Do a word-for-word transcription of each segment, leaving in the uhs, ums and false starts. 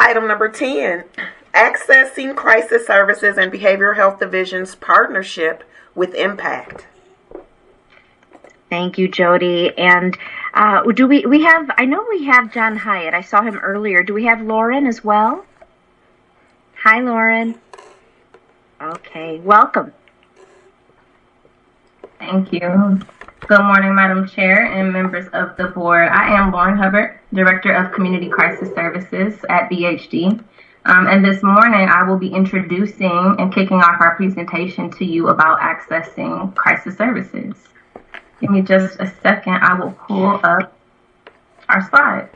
Item number ten, accessing crisis services and behavioral health division's partnership with Impact. Thank you, Jody. And uh, do we, we have, I know we have John Hyatt. I saw him earlier. Do we have Lauren as well? Hi, Lauren. Okay, welcome. Thank you. Good morning, Madam Chair and members of the board. I am Lauren Hubbard, Director of Community Crisis Services at B H D. Um, and this morning, I will be introducing and kicking off our presentation to you about accessing crisis services. Give me just a second. I will pull up our slides.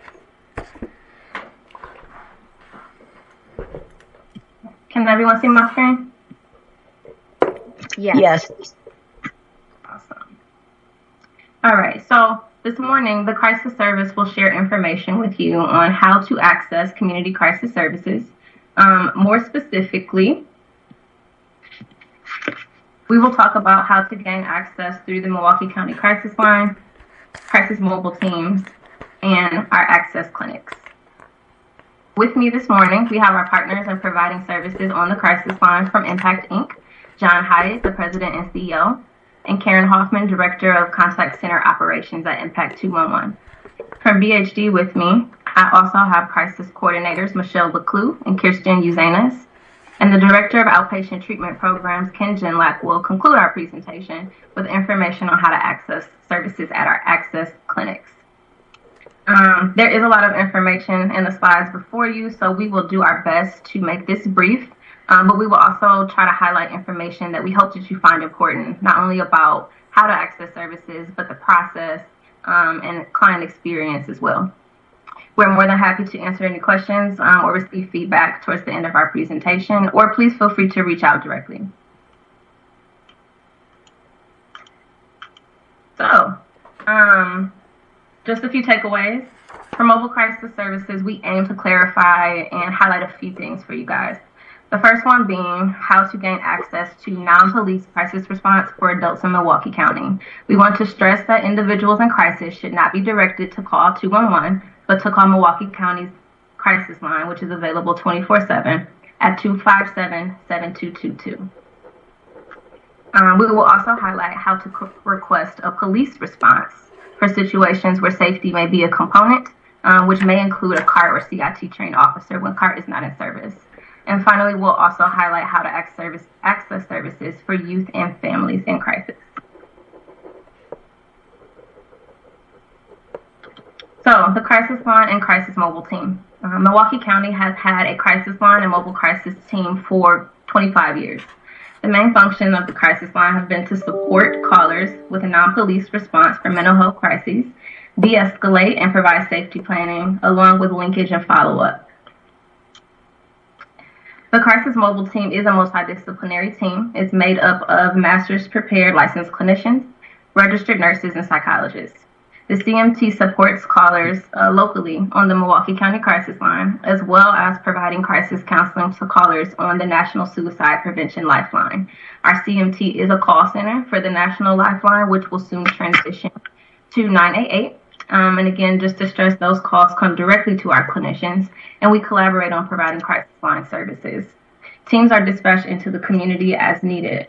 Can everyone see my screen? Yes. Yes. Awesome. All right. So this morning, the Crisis Service will share information with you on how to access community crisis services. Um, more specifically, we will talk about how to gain access through the Milwaukee County Crisis Line, crisis mobile teams, and our access clinics. With me this morning, we have our partners in providing services on the Crisis Line from Impact Incorporated, John Hyatt, the President and C E O, and Karen Hoffman, Director of Contact Center Operations at Impact two one one. From B H D with me, I also have crisis coordinators Michelle Leclue and Kirsten Uzanas, and the Director of Outpatient Treatment Programs, Ken Genlack, will conclude our presentation with information on how to access services at our access clinics. Um, there is a lot of information in the slides before you, so we will do our best to make this brief, um, but we will also try to highlight information that we hope that you find important, not only about how to access services, but the process um, and client experience as well. We're more than happy to answer any questions um, or receive feedback towards the end of our presentation, or please feel free to reach out directly. So, um, just a few takeaways. For mobile crisis services, we aim to clarify and highlight a few things for you guys. The first one being how to gain access to non-police crisis response for adults in Milwaukee County. We want to stress that individuals in crisis should not be directed to call two one one, but to call Milwaukee County's crisis line, which is available twenty-four seven at two five seven, seven two two two. Um, we will also highlight how to co- request a police response for situations where safety may be a component, um, which may include a CART or C I T trained officer when CART is not in service. And finally, we'll also highlight how to access, service, access services for youth and families in crisis. So, the Crisis Line and Crisis Mobile Team. Uh, Milwaukee County has had a Crisis Line and Mobile Crisis Team for twenty-five years. The main function of the Crisis Line has been to support callers with a non-police response for mental health crises, de-escalate and provide safety planning, along with linkage and follow-up. The Crisis Mobile Team is a multidisciplinary team. It's made up of master's prepared licensed clinicians, registered nurses, and psychologists. The C M T supports callers uh, locally on the Milwaukee County Crisis Line, as well as providing crisis counseling to callers on the National Suicide Prevention Lifeline. Our C M T is a call center for the National Lifeline, which will soon transition to nine eight eight. Um, and again, just to stress, those calls come directly to our clinicians, and we collaborate on providing crisis line services. Teams are dispatched into the community as needed.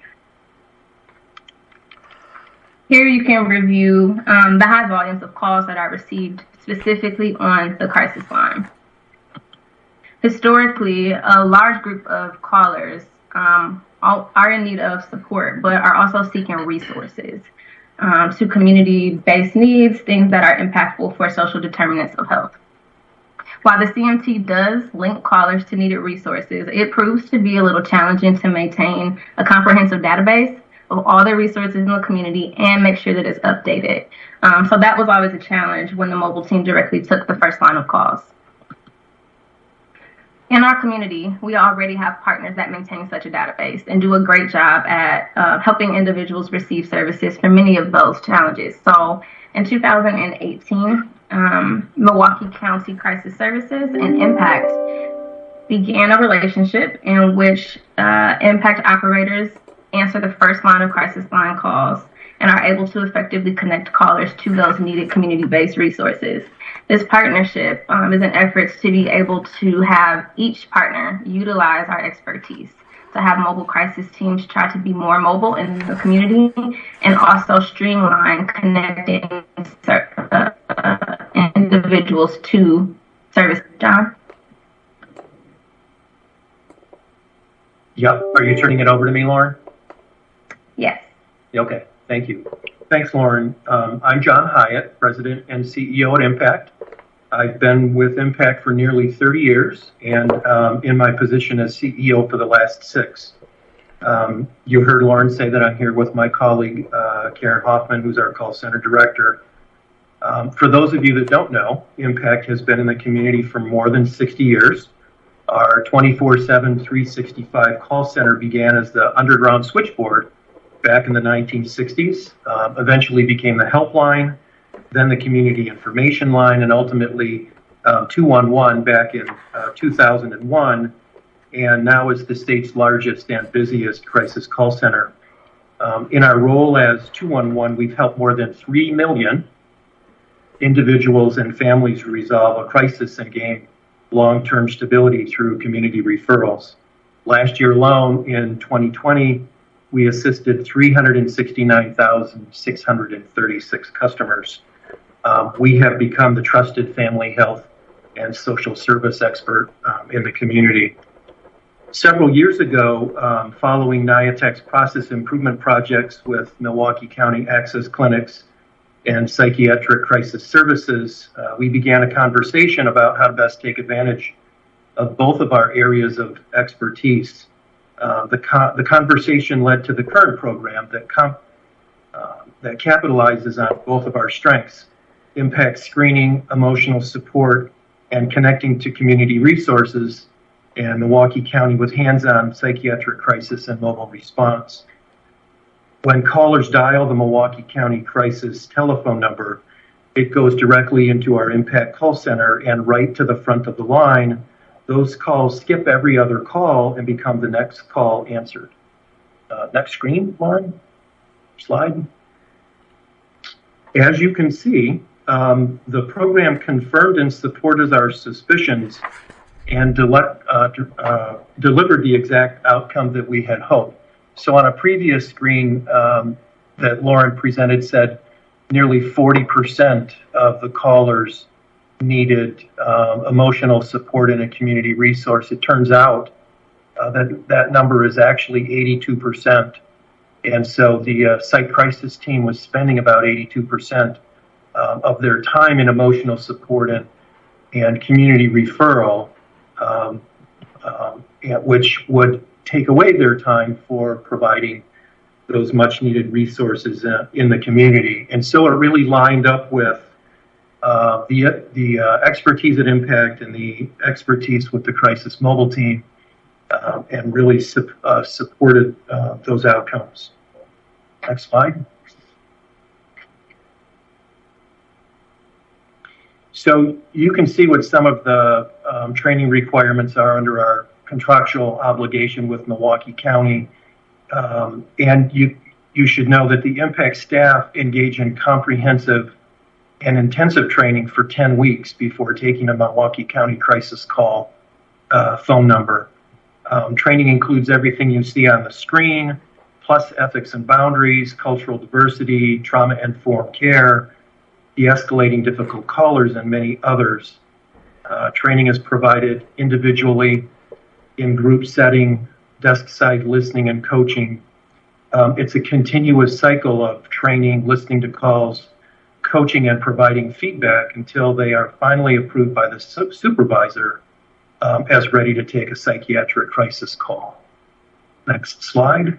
Here you can review um, the high volumes of calls that are received specifically on the crisis line. Historically, a large group of callers um, are in need of support, but are also seeking resources um, to community-based needs, things that are impactful for social determinants of health. While the C M T does link callers to needed resources, it proves to be a little challenging to maintain a comprehensive database of all the resources in the community and make sure that it's updated. Um, so that was always a challenge when the mobile team directly took the first line of calls. In our community, we already have partners that maintain such a database and do a great job at uh, helping individuals receive services for many of those challenges. So in two thousand eighteen, um, Milwaukee County Crisis Services and Impact began a relationship in which uh, Impact operators answer the first line of crisis line calls and are able to effectively connect callers to those needed community-based resources. This partnership um, is an effort to be able to have each partner utilize our expertise, to have mobile crisis teams try to be more mobile in the community, and also streamline connecting uh, uh, individuals to service. John? Yep. Are you turning it over to me, Lauren? Yes. Okay. Thank you. Thanks, Lauren. Um, I'm John Hyatt, President and C E O at Impact. I've been with Impact for nearly thirty years, and um, in my position as C E O for the last six. Um, you heard Lauren say that I'm here with my colleague, uh, Karen Hoffman, who's our call center director. Um, for those of you that don't know, Impact has been in the community for more than sixty years. Our twenty-four seven, three sixty-five call center began as the underground switchboard back in the nineteen sixties, uh, eventually became the helpline, then the community information line, and ultimately um, two one one back in uh, two thousand one, and now is the state's largest and busiest crisis call center. Um, in our role as two one one, we've helped more than three million individuals and families resolve a crisis and gain long-term stability through community referrals. Last year alone, in twenty twenty, we assisted three hundred sixty-nine thousand six hundred thirty-six customers. Um, we have become the trusted family health and social service expert um, in the community. Several years ago, um, following NIATEC's process improvement projects with Milwaukee County Access Clinics and Psychiatric Crisis Services, uh, we began a conversation about how to best take advantage of both of our areas of expertise. Uh, the, co- the conversation led to the current program that, com- uh, that capitalizes on both of our strengths: impact screening, emotional support, and connecting to community resources, and Milwaukee County with hands-on psychiatric crisis and mobile response. When callers dial the Milwaukee County crisis telephone number, it goes directly into our Impact call center and right to the front of the line. Those calls skip every other call and become the next call answered. Uh, next screen, Lauren. Slide. As you can see, um, the program confirmed and supported our suspicions and dele- uh, uh, delivered the exact outcome that we had hoped. So on a previous screen um, that Lauren presented said nearly forty percent of the callers needed um, emotional support in a community resource. It turns out uh, that that number is actually eighty-two percent. And so the uh, site crisis team was spending about eighty-two percent um, of their time in emotional support and, and community referral, um, um, which would take away their time for providing those much needed resources uh, in the community. And so it really lined up with uh, the, the uh, expertise at Impact and the expertise with the crisis mobile team, uh, and really su- uh, supported uh, those outcomes. Next slide. So you can see what some of the um, training requirements are under our contractual obligation with Milwaukee County. Um, and you you should know that the Impact staff engage in comprehensive and intensive training for ten weeks before taking a Milwaukee County crisis call uh, phone number. Um, training includes everything you see on the screen, plus ethics and boundaries, cultural diversity, trauma-informed care, de-escalating difficult callers, and many others. Uh, training is provided individually, in group setting, desk side listening and coaching. Um, it's a continuous cycle of training, listening to calls, coaching, and providing feedback until they are finally approved by the su- supervisor um, as ready to take a psychiatric crisis call. Next slide.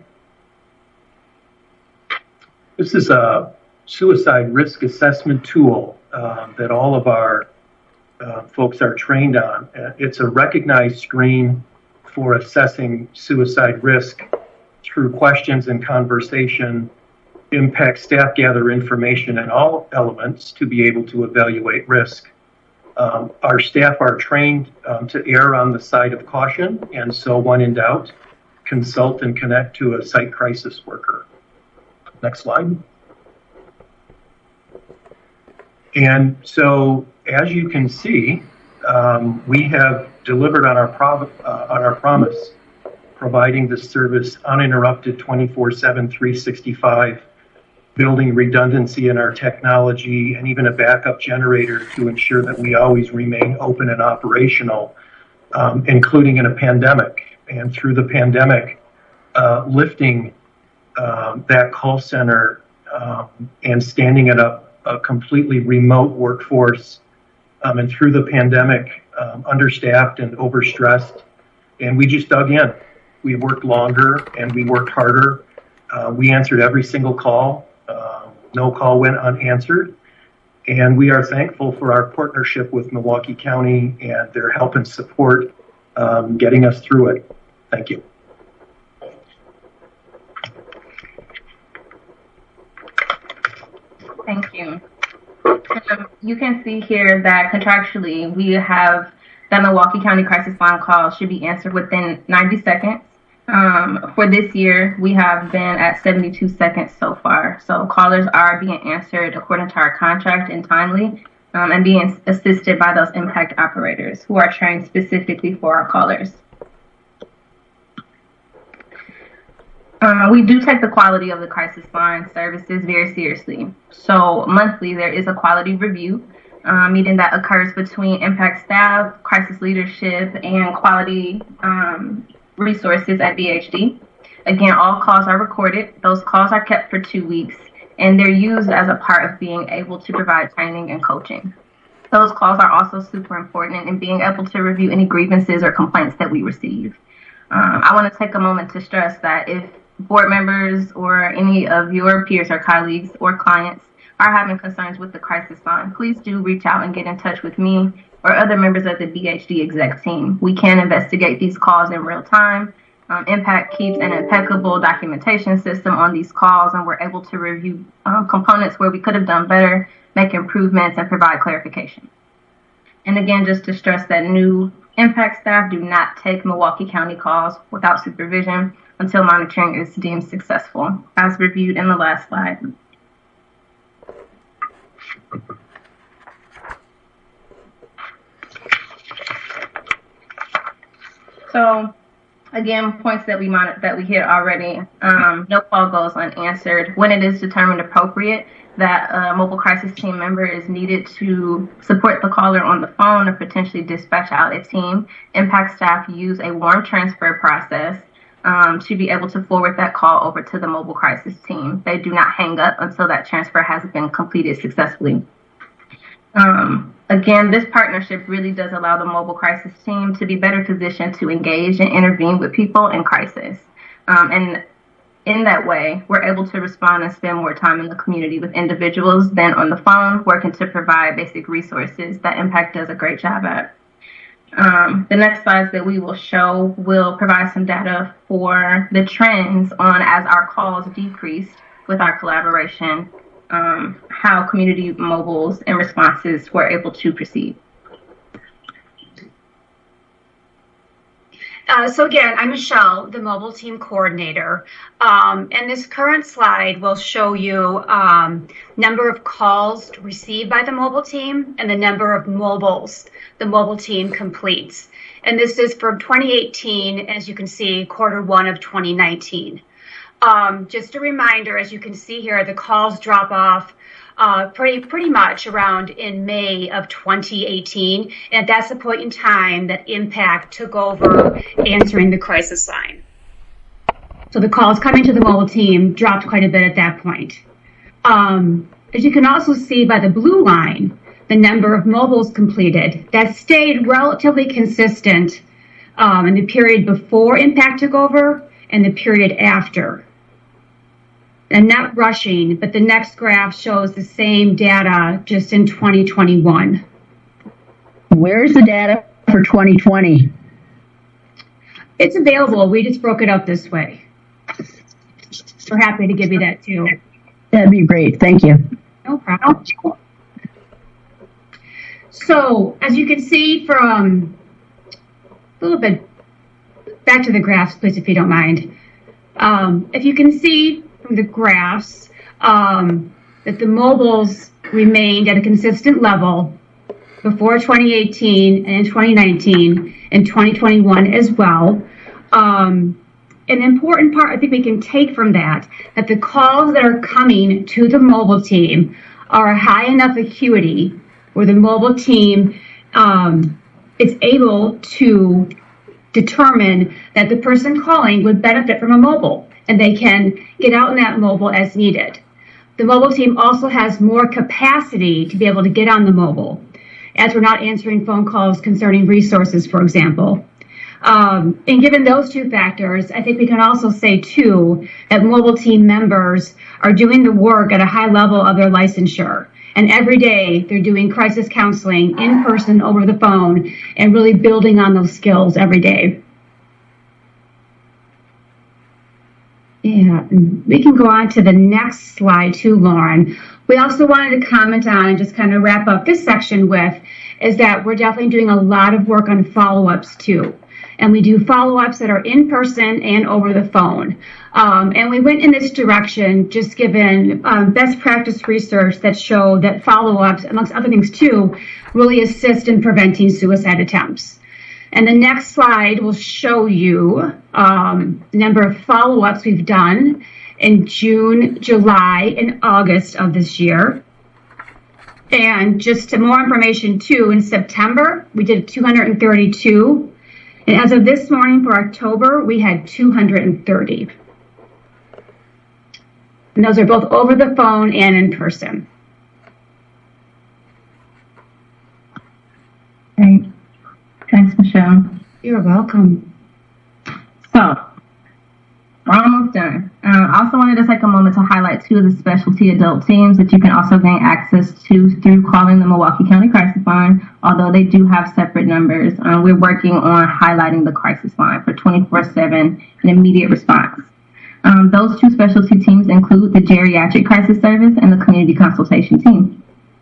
This is a suicide risk assessment tool uh, that all of our uh, folks are trained on. It's a recognized screen for assessing suicide risk through questions and conversation. Impact staff gather information in all elements to be able to evaluate risk. Um, our staff are trained um, to err on the side of caution, and so when in doubt, consult and connect to a site crisis worker. Next slide. And so, as you can see, um, we have delivered on our, prov- uh, on our promise, providing this service uninterrupted twenty-four seven, three sixty-five, building redundancy in our technology, and even a backup generator to ensure that we always remain open and operational, um, including in a pandemic. And through the pandemic, uh, lifting um, that call center um, and standing it up a completely remote workforce, um, and through the pandemic, um, understaffed and overstressed, and we just dug in. We worked longer and we worked harder. Uh, we answered every single call. Uh, no call went unanswered. And we are thankful for our partnership with Milwaukee County and their help and support um, getting us through it. Thank you. Thank you. Um, you can see here that contractually we have that Milwaukee County Crisis Line call should be answered within ninety seconds. Um, for this year, we have been at seventy-two seconds so far. So callers are being answered according to our contract and timely, um, and being assisted by those impact operators who are trained specifically for our callers. Uh, we do take the quality of the crisis line services very seriously. So monthly, there is a quality review uh, meeting that occurs between impact staff, crisis leadership, and quality um, resources at B H D. Again, all calls are recorded. Those calls are kept for two weeks, and they're used as a part of being able to provide training and coaching. Those calls are also super important in being able to review any grievances or complaints that we receive. Um, I want to take a moment to stress that if board members or any of your peers or colleagues or clients are having concerns with the crisis line, please do reach out and get in touch with me or other members of the B H D exec team. We can investigate these calls in real time. Um, Impact keeps an impeccable documentation system on these calls, and we're able to review um, components where we could have done better, make improvements, and provide clarification. And again, just to stress that new Impact staff do not take Milwaukee County calls without supervision until monitoring is deemed successful, as reviewed in the last slide. So, again, points that we monitor, that we hit already. Um, no call goes unanswered. When it is determined appropriate that a mobile crisis team member is needed to support the caller on the phone or potentially dispatch out a team, Impact staff use a warm transfer process um, to be able to forward that call over to the mobile crisis team. They do not hang up until that transfer has been completed successfully. Um, again, this partnership really does allow the mobile crisis team to be better positioned to engage and intervene with people in crisis. Um, and in that way, we're able to respond and spend more time in the community with individuals than on the phone, working to provide basic resources that Impact does a great job at. Um, the next slides that we will show will provide some data for the trends on as our calls decreased with our collaboration, um, how community mobiles and responses were able to proceed. Uh, so again, I'm Michelle, the mobile team coordinator, um, and this current slide will show you um, number of calls received by the mobile team and the number of mobiles the mobile team completes. And this is from twenty eighteen, as you can see, quarter one of twenty nineteen. Um, just a reminder, as you can see here, the calls drop off Uh, pretty pretty much around in May of twenty eighteen, and that's the point in time that Impact took over answering the crisis line. So the calls coming to the mobile team dropped quite a bit at that point. Um, as you can also see by the blue line, the number of mobiles completed, that stayed relatively consistent um, in the period before Impact took over and the period after. And not rushing, but the next graph shows the same data just in twenty twenty-one. Where's the data for twenty twenty? It's available. We just broke it up this way. We're happy to give you that too. That'd be great. Thank you. No problem. So, as you can see from a little bit back to the graphs, please, if you don't mind. Um, if you can see from the graphs, um, that the mobiles remained at a consistent level before twenty eighteen and in twenty nineteen and twenty twenty-one as well. Um, an important part I think we can take from that, that the calls that are coming to the mobile team are a high enough acuity where the mobile team um, is able to determine that the person calling would benefit from a mobile, and they can get out in that mobile as needed. The mobile team also has more capacity to be able to get on the mobile, as we're not answering phone calls concerning resources, for example. Um, and given those two factors, I think we can also say, too, that mobile team members are doing the work at a high level of their licensure. And every day they're doing crisis counseling in person, over the phone, and really building on those skills every day. Yeah, we can go on to the next slide too, Lauren. We also wanted to comment on and just kind of wrap up this section with is that we're definitely doing a lot of work on follow-ups too. And we do follow-ups that are in person and over the phone. Um, and we went in this direction just given um, best practice research that show that follow-ups, amongst other things too, really assist in preventing suicide attempts. And the next slide will show you um, the number of follow-ups we've done in June, July, and August of this year. And just to more information too, in September, we did two hundred thirty-two. And as of this morning for October, we had two hundred thirty. And those are both over the phone and in person. Great. Thanks, Michelle. You're welcome. So, we're almost done. Uh, I also wanted to take a moment to highlight two of the specialty adult teams that you can also gain access to through calling the Milwaukee County Crisis Line, although they do have separate numbers. Uh, we're working on highlighting the crisis line for twenty-four seven and immediate response. Um, those two specialty teams include the Geriatric Crisis Service and the Community Consultation Team.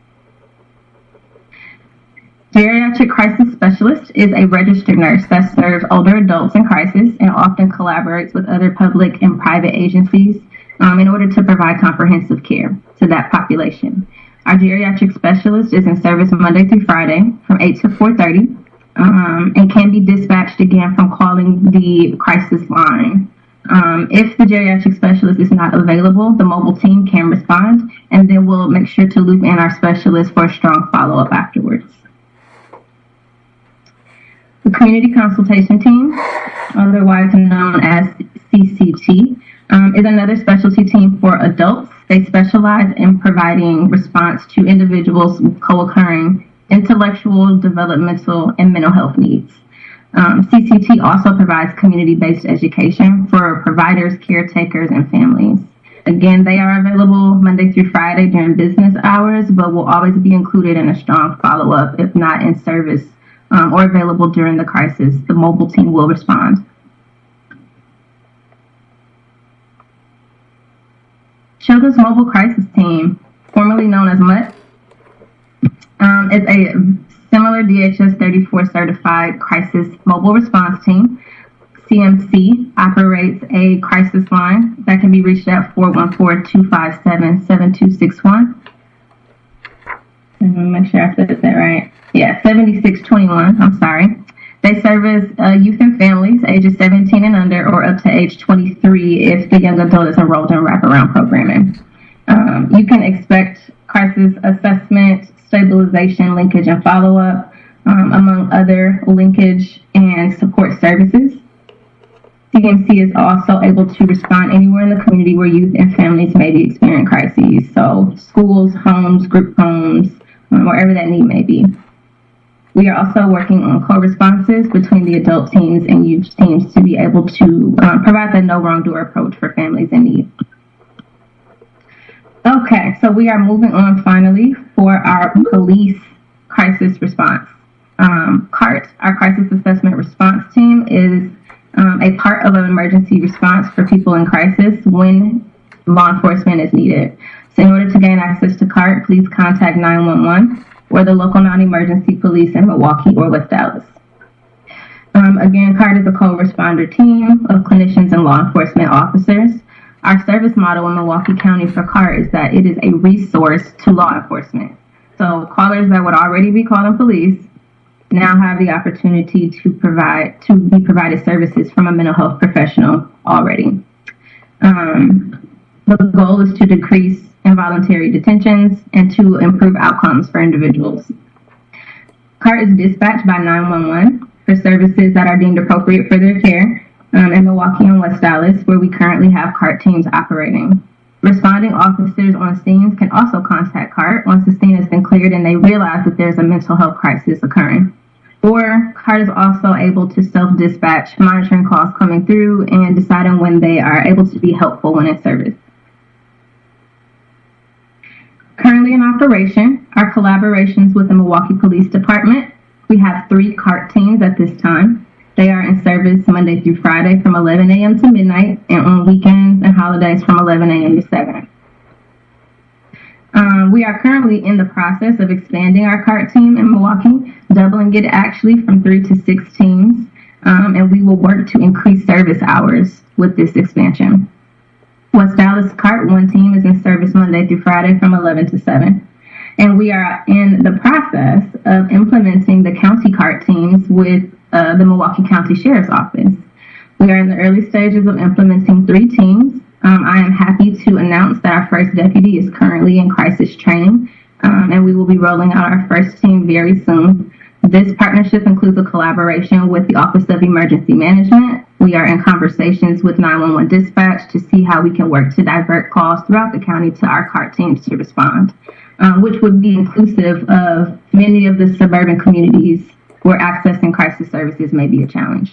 Geriatric Crisis Specialist is a registered nurse that serves older adults in crisis and often collaborates with other public and private agencies um, in order to provide comprehensive care to that population. Our geriatric specialist is in service Monday through Friday from eight to four thirty um, and can be dispatched again from calling the crisis line. Um, if the geriatric specialist is not available, the mobile team can respond, and then we'll make sure to loop in our specialist for a strong follow-up afterwards. The Community Consultation Team, otherwise known as C C T, um, is another specialty team for adults. They specialize in providing response to individuals with co-occurring intellectual, developmental, and mental health needs. Um, C C T also provides community-based education for providers, caretakers, and families. Again, they are available Monday through Friday during business hours, but will always be included in a strong follow-up if not in service Um, or available during the crisis. The mobile team will respond. Children's Mobile Crisis Team, formerly known as M U T, um, is a similar D H S thirty-four certified crisis mobile response team. C M C operates a crisis line that can be reached at four one four, two five seven, seven two six one. Make sure I said that right. Yeah, seventy-six twenty-one, I'm sorry. They service uh, youth and families ages seventeen and under or up to age twenty-three if the young adult is enrolled in wraparound programming. Um, you can expect crisis assessment, stabilization, linkage, and follow-up, um, among other linkage and support services. C M C is also able to respond anywhere in the community where youth and families may be experiencing crises. So schools, homes, group homes, um, wherever that need may be. We are also working on co-responses between the adult teams and youth teams to be able to uh, provide that no wrongdoer approach for families in need. Okay, so we are moving on finally for our police crisis response. Um, CART, our crisis assessment response team, is um, a part of an emergency response for people in crisis when law enforcement is needed. So in order to gain access to CART, please contact nine one one or the local non-emergency police in Milwaukee or West Dallas. Um, again, CART is a co-responder team of clinicians and law enforcement officers. Our service model in Milwaukee County for CART is that it is a resource to law enforcement. So callers that would already be calling police now have the opportunity to provide to be provided services from a mental health professional already. Um, the goal is to decrease involuntary detentions and to improve outcomes for individuals. CART is dispatched by nine one one for services that are deemed appropriate for their care um, in Milwaukee and West Dallas, where we currently have CART teams operating. Responding officers on scenes can also contact CART once the scene has been cleared and they realize that there's a mental health crisis occurring. Or CART is also able to self-dispatch, monitoring calls coming through and deciding when they are able to be helpful when in service. Currently in operation are collaborations with the Milwaukee Police Department. We have three CART teams at this time. They are in service Monday through Friday from eleven a.m. to midnight and on weekends and holidays from eleven a.m. to seven. Um, we are currently in the process of expanding our CART team in Milwaukee, doubling it actually from three to six teams, um, and we will work to increase service hours with this expansion. West Dallas CART one team is in service Monday through Friday from eleven to seven. And we are in the process of implementing the county CART teams with uh, the Milwaukee County Sheriff's Office. We are in the early stages of implementing three teams. Um, I am happy to announce that our first deputy is currently in crisis training, um, and we will be rolling out our first team very soon. This partnership includes a collaboration with the Office of Emergency Management. We are in conversations with nine one one Dispatch to see how we can work to divert calls throughout the county to our CART teams to respond, um, which would be inclusive of many of the suburban communities where accessing crisis services may be a challenge.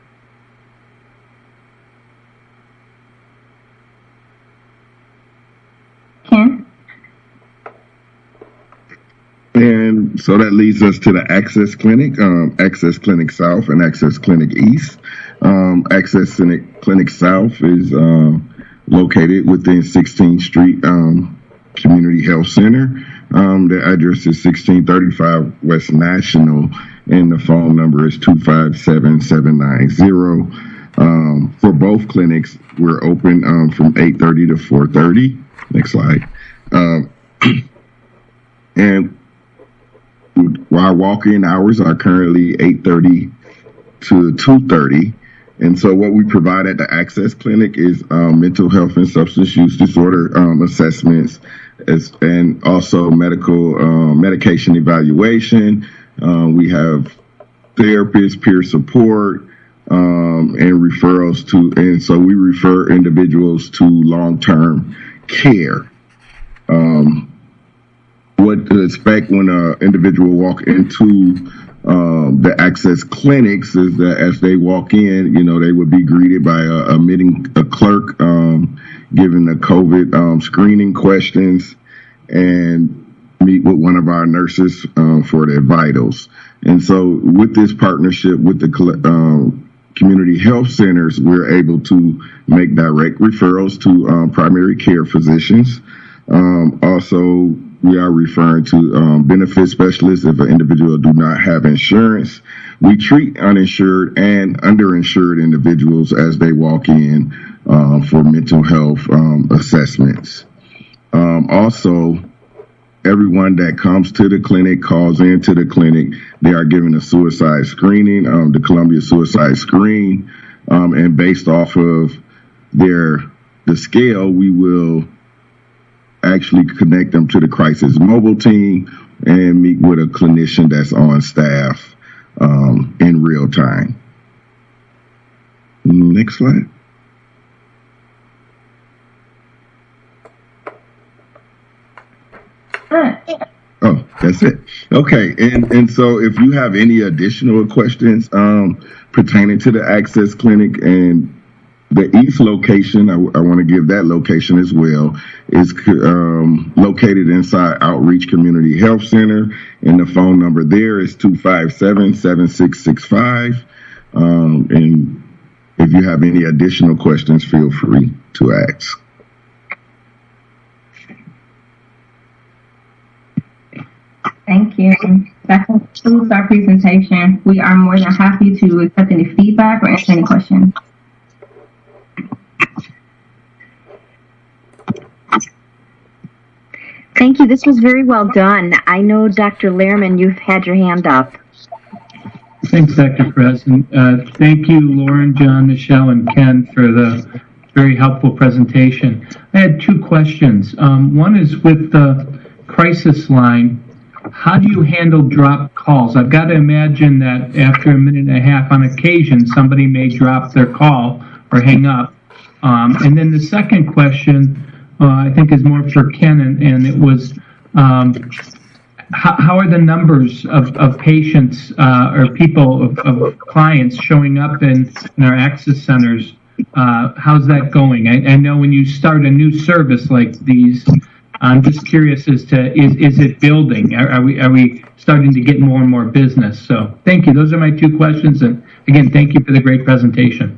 Ken? And so that leads us to the Access Clinic, um, Access Clinic South and Access Clinic East. Um, Access Clinic, Clinic South is uh, located within sixteenth Street um, Community Health Center. Um, the address is sixteen thirty-five West National, and the phone number is two five seven, seven nine zero. Um, for both clinics, we're open um, from eight thirty to four thirty. Next slide. Um, and our walk-in hours are currently eight thirty to two thirty. And so what we provide at the Access Clinic is um, mental health and substance use disorder um, assessments, as, and also medical um, medication evaluation. Um, we have therapists, peer support, um, and referrals to, and so we refer individuals to long-term care. Um, what to expect when an individual walk into um, the Access Clinics is that as they walk in, you know, they would be greeted by a, a meeting, a clerk, um, giving the COVID um, screening questions, and meet with one of our nurses um, for their vitals. And so with this partnership with the um, community health centers, we're able to make direct referrals to um, primary care physicians. Um, also, we are referring to um, benefit specialists if an individual do not have insurance. We treat uninsured and underinsured individuals as they walk in uh, for mental health um, assessments. Um, also, everyone that comes to the clinic, calls into the clinic, they are given a suicide screening, um, the Columbia Suicide Screen, um, and based off of their the scale, we will actually connect them to the crisis mobile team and meet with a clinician that's on staff um, in real time. Next slide. Oh, that's it. Okay, and and so if you have any additional questions um, pertaining to the Access Clinic and the East location, I, I want to give that location as well, is um, located inside Outreach Community Health Center, and the phone number there is two five seven, seven six six five. Um, and if you have any additional questions, feel free to ask. Thank you. That concludes our presentation. We are more than happy to accept any feedback or answer any questions. Thank you. This was very well done. I know, Doctor Lehrman, you've had your hand up. Thanks, Doctor President. Uh, thank you, Lauren, John, Michelle, and Ken for the very helpful presentation. I had two questions. Um, one is with the crisis line. How do you handle drop calls? I've got to imagine that after a minute and a half, on occasion, somebody may drop their call or hang up. Um, and then the second question, uh, I think, is more for Ken, and, and it was, um, how, how are the numbers of, of patients uh, or people, of, of clients showing up in, in our access centers? Uh, how's that going? I, I know when you start a new service like these, I'm just curious as to, is, is it building? Are, are we are we starting to get more and more business? So thank you. Those are my two questions. And again, thank you for the great presentation.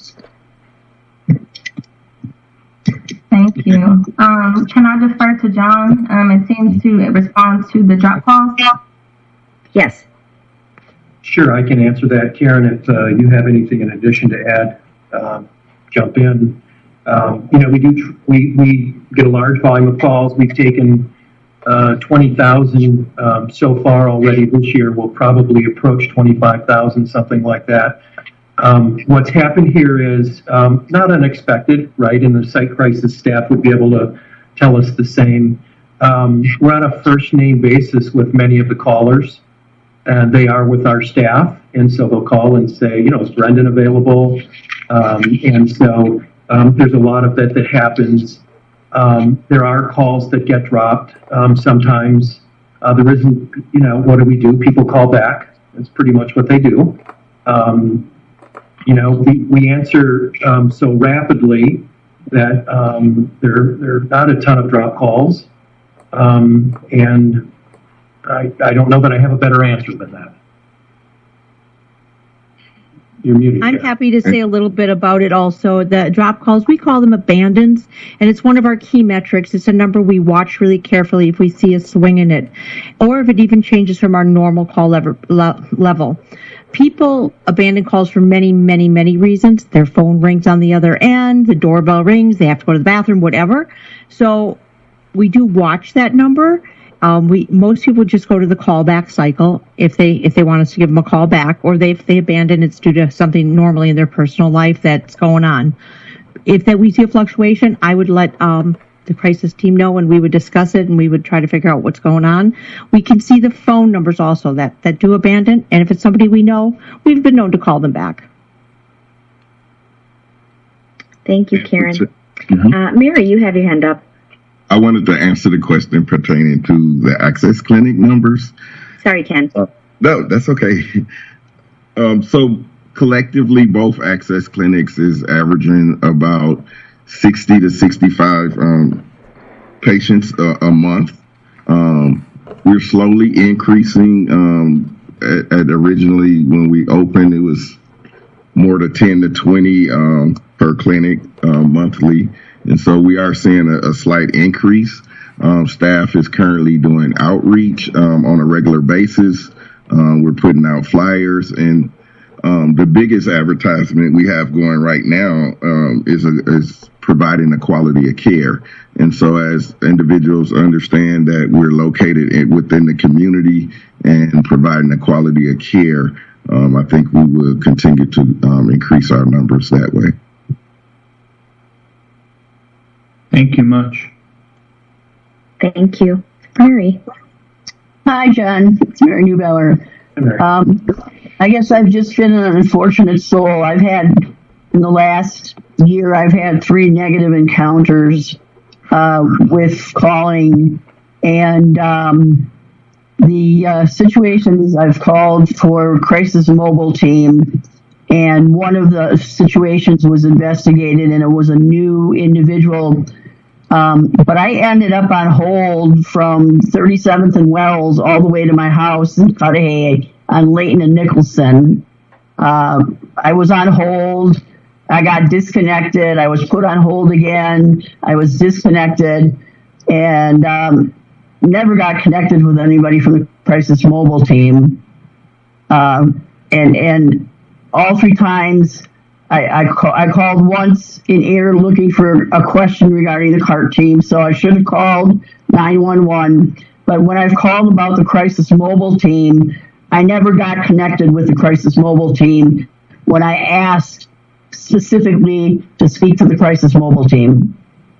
Thank you. Um, can I defer to John? Um, it seems to respond to the drop calls. Yes. Sure, I can answer that. Karen, if uh, you have anything in addition to add, um, jump in. Um, you know, we do, we, we get a large volume of calls. We've taken uh, twenty thousand um, so far already this year. We'll probably approach twenty-five thousand, something like that. Um, what's happened here is um, not unexpected, right? And the site crisis staff would be able to tell us the same. Um, we're on a first name basis with many of the callers, and they are with our staff. And so they'll call and say, you know, is Brendan available? Um, and so um, there's a lot of that that happens. Um, there are calls that get dropped. Um, sometimes uh, there isn't, you know, what do we do? People call back. That's pretty much what they do. Um, you know, we, we answer um, so rapidly that um, there, there are not a ton of drop calls. Um, and I, I don't know that I have a better answer than that. You're muted. I'm Karen. happy to say a little bit about it also. The drop calls, we call them abandons, and it's one of our key metrics. It's a number we watch really carefully if we see a swing in it, or if it even changes from our normal call level. People abandon calls for many, many, many reasons. Their phone rings on the other end, the doorbell rings, they have to go to the bathroom, whatever. So we do watch that number. Um, we most people just go to the callback cycle if they if they want us to give them a call back, or they if they abandon it's due to something normally in their personal life that's going on. If that we see a fluctuation, I would let um, the crisis team know, and we would discuss it, and we would try to figure out what's going on. We can see the phone numbers also that that do abandon, and if it's somebody we know, we've been known to call them back. Thank you, Karen. Mm-hmm. Uh, Mary, you have your hand up. I wanted to answer the question pertaining to the access clinic numbers. Sorry, Ken. Uh, no, that's okay. Um, so collectively, both access clinics is averaging about sixty to sixty-five um, patients a, a month. Um, we're slowly increasing. Um, at, at originally, when we opened, it was more to ten to twenty um, per clinic uh, monthly. And so we are seeing a, a slight increase. Um, staff is currently doing outreach um, on a regular basis. Um, we're putting out flyers, and um, the biggest advertisement we have going right now um, is, a, is providing the quality of care. And so as individuals understand that we're located in, within the community and providing the quality of care, um, I think we will continue to um, increase our numbers that way. Thank you much. Thank you. Mary. Hi, John. It's Mary Newbeller. Um, I guess I've just been an unfortunate soul. I've had, in the last year, I've had three negative encounters uh, with calling, and um, the uh, situations I've called for crisis mobile team, and one of the situations was investigated, and it was a new individual. Um, but I ended up on hold from thirty-seventh and Wells all the way to my house in Cudahy on Layton and Nicholson. Uh, I was on hold. I got disconnected. I was put on hold again. I was disconnected, and um, never got connected with anybody from the crisis mobile team. Uh, and and all three times I, I, call, I called once in air looking for a question regarding the CART team, so I should have called nine one one. But when I've called about the Crisis Mobile team, I never got connected with the Crisis Mobile team when I asked specifically to speak to the Crisis Mobile team.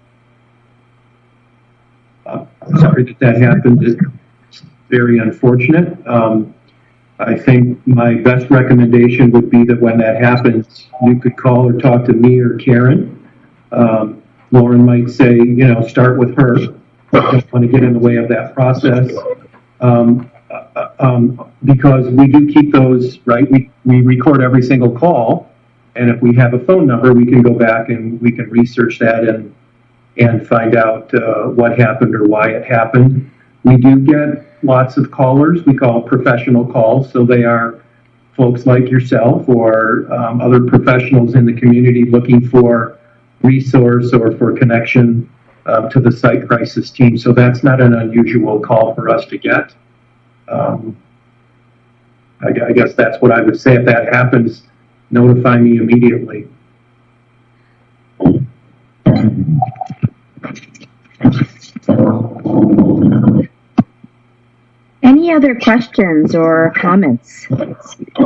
Uh, I'm sorry that that happened. It's very unfortunate. Um, I think my best recommendation would be that when that happens, you could call or talk to me or Karen. Um, Lauren might say, you know, start with her. I don't want to get in the way of that process. Um, uh, um, because we do keep those, right? We, we record every single call. And if we have a phone number, we can go back and we can research that and and find out uh, what happened or why it happened. We do get lots of callers. We call professional calls. So they are folks like yourself or um, other professionals in the community looking for resource or for connection uh, to the site crisis team. So that's not an unusual call for us to get. Um, I, I guess that's what I would say. If that happens, notify me immediately. Any other questions or comments? Well,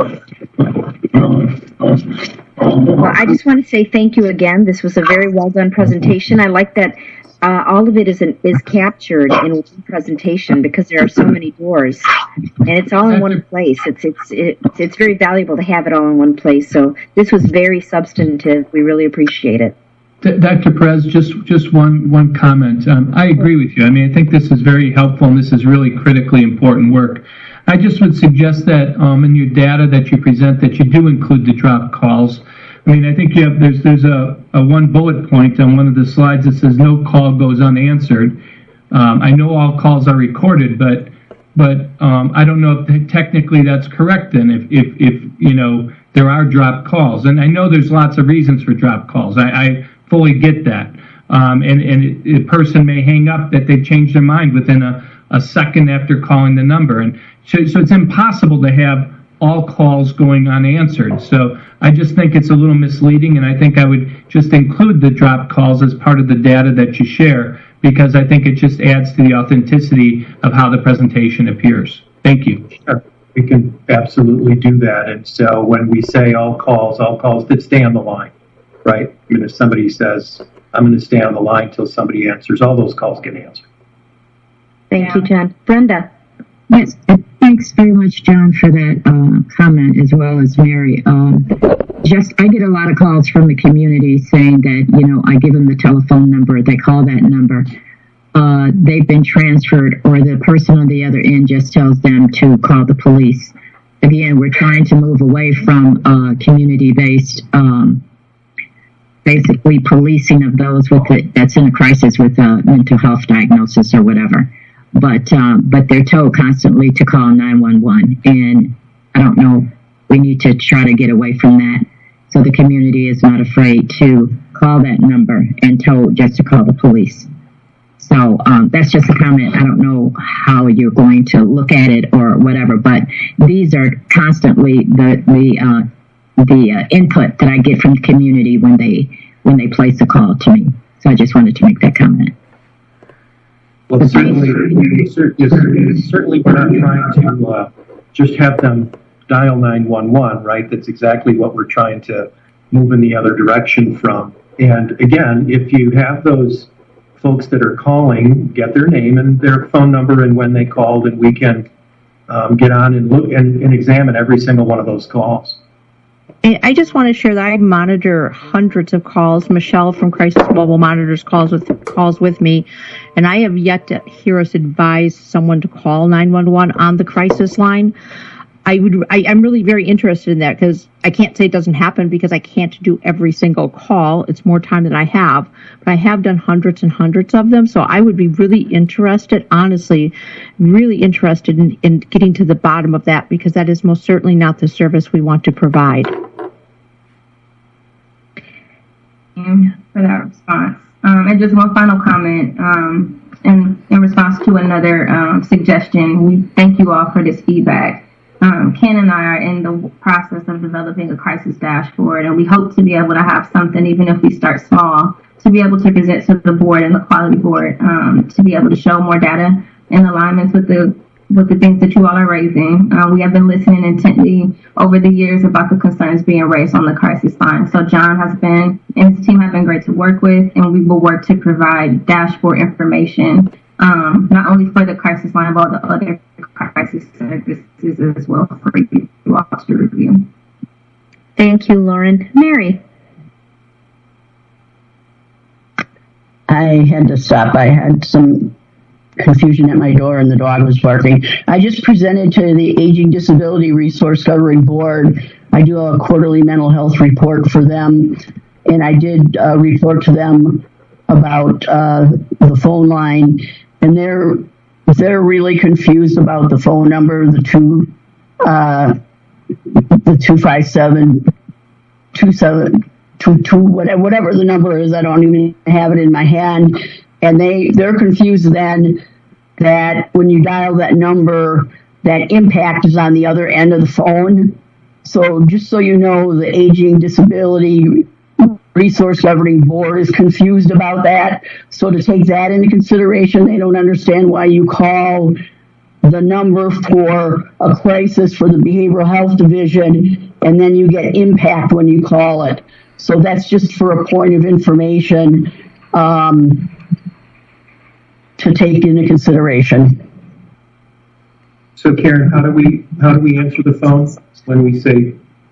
I just want to say thank you again. This was a very well done presentation. I like that uh, all of it is an, is captured in one presentation because there are so many doors, and it's all in one place. It's it's it's it's very valuable to have it all in one place. So this was very substantive. We really appreciate it. Doctor Perez, just just one one comment. Um, I agree with you. I mean, I think this is very helpful, and this is really critically important work. I just would suggest that um, in your data that you present, that you do include the drop calls. I mean, I think you have there's there's a, a one bullet point on one of the slides that says no call goes unanswered. Um, I know all calls are recorded, but but um, I don't know if technically that's correct. Then, if if if you know there are drop calls, and I know there's lots of reasons for drop calls. I, I fully get that. Um, and, and a person may hang up that they've changed their mind within a, a second after calling the number. And so, so it's impossible to have all calls going unanswered. So I just think it's a little misleading, and I think I would just include the drop calls as part of the data that you share, because I think it just adds to the authenticity of how the presentation appears. Thank you. Sure. We can absolutely do that. And so when we say all calls, all calls that stay on the line, right? I mean, if somebody says, I'm going to stay on the line till somebody answers, all those calls get answered. Thank yeah. you, John. Brenda. Yes, thanks very much, John, for that uh, comment, as well as Mary. Um, just, I get a lot of calls from the community saying that, you know, I give them the telephone number, they call that number, uh, they've been transferred, or the person on the other end just tells them to call the police. Again, we're trying to move away from uh, community-based um basically policing of those with the, that's in a crisis with a mental health diagnosis or whatever. But um, but they're told constantly to call nine one one. And I don't know, we need to try to get away from that so the community is not afraid to call that number and told just to call the police. So um, that's just a comment. I don't know how you're going to look at it or whatever, but these are constantly the, the uh, the uh, input that I get from the community when they when they place a call to me. So I just wanted to make that comment. Well, certainly, certainly we're not trying to uh, just have them dial nine one one, right? That's exactly what we're trying to move in the other direction from. And again, if you have those folks that are calling, get their name and their phone number and when they called, and we can um, get on and look and, and examine every single one of those calls. I just want to share that I monitor hundreds of calls. Michelle from Crisis Mobile monitors calls with calls with me, and I have yet to hear us advise someone to call nine one one on the crisis line. I would, I, I'm really very interested in that, because I can't say it doesn't happen because I can't do every single call. It's more time than I have, but I have done hundreds and hundreds of them. So I would be really interested, honestly, really interested in, in getting to the bottom of that, because that is most certainly not the service we want to provide. For that response. Um, and just one final comment um, in, in response to another um, suggestion. We thank you all for this feedback. Um, Ken and I are in the process of developing a crisis dashboard, and we hope to be able to have something, even if we start small, to be able to present to the board and the quality board, um, to be able to show more data in alignment with the with the things that you all are raising. Uh, we have been listening intently over the years about the concerns being raised on the crisis line. So John has been, and his team have been great to work with, and we will work to provide dashboard information, um, not only for the crisis line, but the other crisis services as well for you all to review. Thank you, Lauren. Mary. I had to stop. I had some confusion at my door and the dog was barking. I just presented to the Aging Disability Resource Governing Board. I do a quarterly mental health report for them, and I did uh, report to them about uh, the phone line, and they're they're really confused about the phone number, the two uh, the two five seven two seven two two whatever whatever the number is. I don't even have it in my hand. And they, they're confused then that when you dial that number, that impact is on the other end of the phone. So just so you know, the Aging Disability Resource Governing Board is confused about that. So to take that into consideration, they don't understand why you call the number for a crisis for the Behavioral Health Division, and then you get impact when you call it. So that's just for a point of information. Um, to take into consideration. So Karen, how do we how do we answer the phone when we say?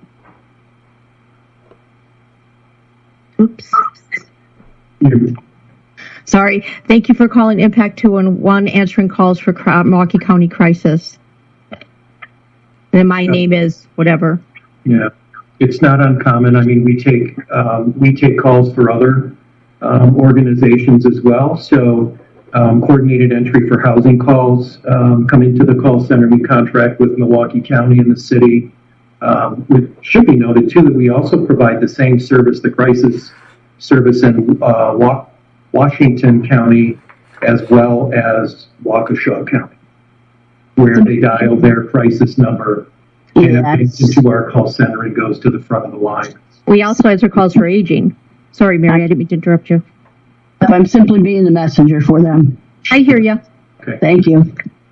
Oops. You're, Sorry. Thank you for calling Impact two one one, answering calls for Milwaukee County Crisis. And my uh, name is whatever. Yeah, it's not uncommon. I mean, we take um, we take calls for other um, organizations as well. So. Um, coordinated entry for housing calls um, come into the call center. We contract with Milwaukee County and the city. Um, it should be noted, too, that we also provide the same service, the crisis service in uh, Wa- Washington County as well as Waukesha County, where they dial their crisis number and yes. it goes into our call center and goes to the front of the line. We also answer calls for aging. Sorry, Mary, I didn't mean to interrupt you. I'm simply being the messenger for them. I hear you. Okay. Thank you.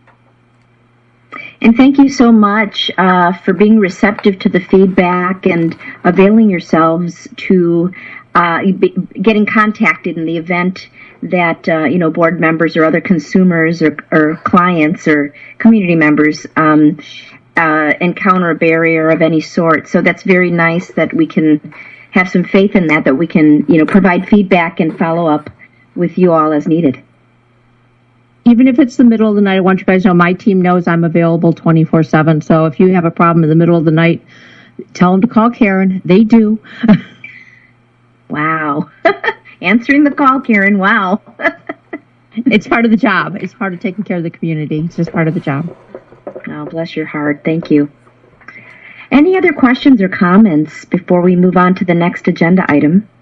And thank you so much uh, for being receptive to the feedback and availing yourselves to uh, be, getting contacted in the event that, uh, you know, board members or other consumers or, or clients or community members um, uh, encounter a barrier of any sort. So that's very nice that we can have some faith in that, that we can, you know, provide feedback and follow up with you all as needed. Even if it's the middle of the night, I want you guys to know my team knows I'm available twenty-four seven. So if you have a problem in the middle of the night, tell them to call Karen. They do. Wow. Answering the call, Karen. Wow. It's part of the job. It's part of taking care of the community. It's just part of the job. Oh, bless your heart. Thank you. Any other questions or comments before we move on to the next agenda item?